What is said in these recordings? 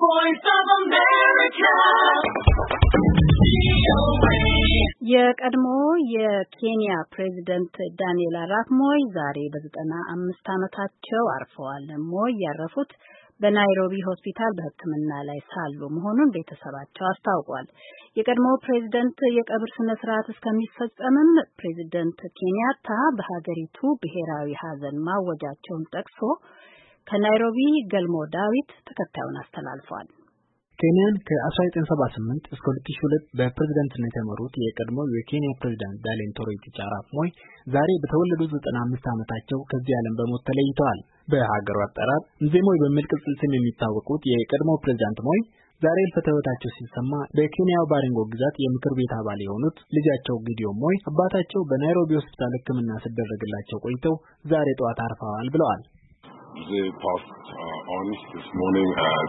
voice of America. የቀድሞ የኬንያ ፕሬዝዳንት ዳንኤል አራፕ ሞይ ዛሬ በ95 ዓመታቸው አርፈዋል። ሞይ ያረፉት በናይሮቢ ሆስፒታል በሕክምና ላይ ሳሉ መሆኑን ቤተሰባቸው አስታውቋል። የቀድሞ ፕሬዝዳንት የቀብር ስነ ስርዓት እስከሚፈጸምም ፕሬዝዳንት ኬንያታ በሀገሪቱ ብሔራዊ ሀዘን ማወጃቸውን ጠቅሶ ከናይሮቢ ገልሞ ዳዊት ተከታዩን አስተላልፏል። ኬንያን ከ1978 እስከ 2002 በፕሬዝዳንትነት የመሩት የቀድሞ የኬንያ ፕሬዝዳንት ዳንኤል ቶሮቲች አራፕ ሞይ ዛሬ በተወለዱ 95 ዓመታቸው ከዚህ ዓለም በሞት ተለይተዋል። በሀገሩ አጠራር ሞይ በሚል ቅጽል ስም የሚታወቁት የቀድሞ ፕሬዝዳንት ሞይ ዛሬ ህልፈተ ሕይወታቸው ሲሰማ በኬንያው ባሪንጎ ግዛት የምክር ቤት አባል የሆኑት ልጃቸው ጊዲዮን ሞይ አባታቸው በናይሮቢ ሆስፒታል ሕክምና ሲደረግላቸው ቆይተው ዛሬ ጠዋት አርፈዋል ብለዋል። They passed on this morning at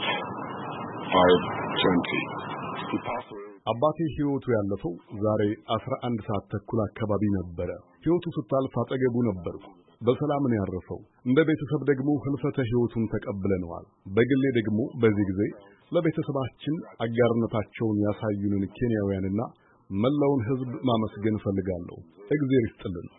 5:20. አባቴ ህይወቱ ያለፈው ዛሬ 11 ሰዓት ተኩል አካባቢ ነበረ። ህይወቱ ስታልፍ አጠገቡ ነበርኩ። በሰላም ነው ያረፈው። እንደ ቤተሰብ ደግሞ ህልፈተ ህይወቱን ተቀብለነዋል። በግሌ ደግሞ በዚህ ጊዜ ለቤተሰባችን አጋርነታቸውን ያሳዩንን ኬንያውያንና መላውን ህዝብ ማመስገን ፈልጋለሁ። እግዚአብሔር ይስጥልን።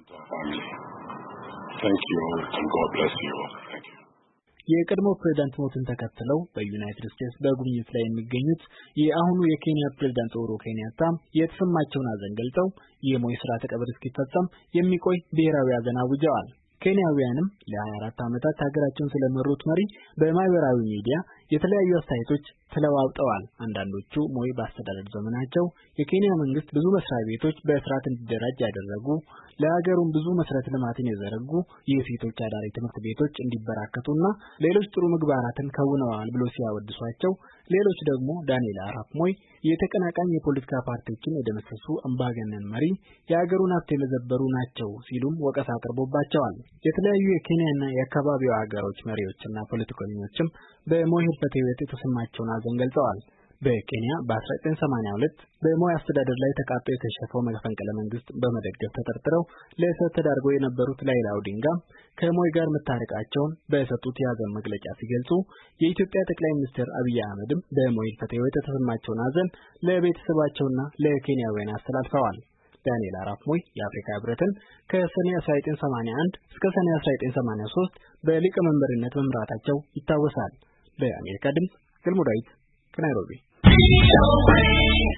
Thank you and God bless you. Thank you. የቀድሞ ፕሬዝዳንት ሞትን ተከትለው በዩናይትድ ስቴትስ በጉብኝት ላይ የሚገኙት የአሁኑ የኬንያ ፕሬዝዳንት ኡሁሩ ኬንያታ የተሰማቸውን ሐዘን ገልጸው የሞይ ስርዓተ ቀብር እስኪፈጸም የሚቆይ ብሔራዊ ሐዘን አውጀዋል። ኬንያውያንም ለ24 ዓመታት ሀገራቸውን ስለመሩት መሪ በማህበራዊ ሚዲያ የተለያዩ አስተያየቶች ተለዋውጠዋል። አንዳንዶቹ ሞይ በአስተዳደር ዘመናቸው የኬንያ መንግስት ብዙ መስሪያ ቤቶች በስርዓት እንዲደራጅ ያደረጉ፣ ለሀገሩም ብዙ መሰረተ ልማትን የዘረጉ፣ የሴቶች አዳሪ ትምህርት ቤቶች እንዲበራከቱና ሌሎች ጥሩ ምግባራትን ከውነዋል ብሎ ሲያወድሷቸው፣ ሌሎች ደግሞ ዳንኤል አራፕ ሞይ የተቀናቃኝ የፖለቲካ ፓርቲዎችን የደመሰሱ አምባገነን መሪ፣ የሀገሩን ሀብት የመዘበሩ ናቸው ሲሉም ወቀሳ አቅርቦባቸዋል። የተለያዩ የኬንያና የአካባቢው ሀገሮች መሪዎችና ፖለቲከኞችም በሞይ ህልፈተ ሕይወት የተሰማቸውን ሐዘን ገልጸዋል። በኬንያ በ1982 በሞይ አስተዳደር ላይ ተቃጥቶ የተሸፈው መፈንቅለ መንግስት በመደገፍ ተጠርጥረው ለእስር ተዳርገው የነበሩት ላይላ ኦዲንጋ ከሞይ ጋር መታረቃቸውን በሰጡት የሐዘን መግለጫ ሲገልጹ፣ የኢትዮጵያ ጠቅላይ ሚኒስትር አብይ አህመድም በሞይ ህልፈተ ሕይወት የተሰማቸውን ሐዘን ለቤተሰባቸውና ለኬንያውያን አስተላልፈዋል። ዳንኤል አራፕ ሞይ የአፍሪካ ህብረትን ከሰኔ 1981 እስከ ሰኔ 1983 በሊቀመንበርነት መምራታቸው ይታወሳል። ለአሜሪካ ድምጽ ገልሞ ዳዊት ከናይሮቢ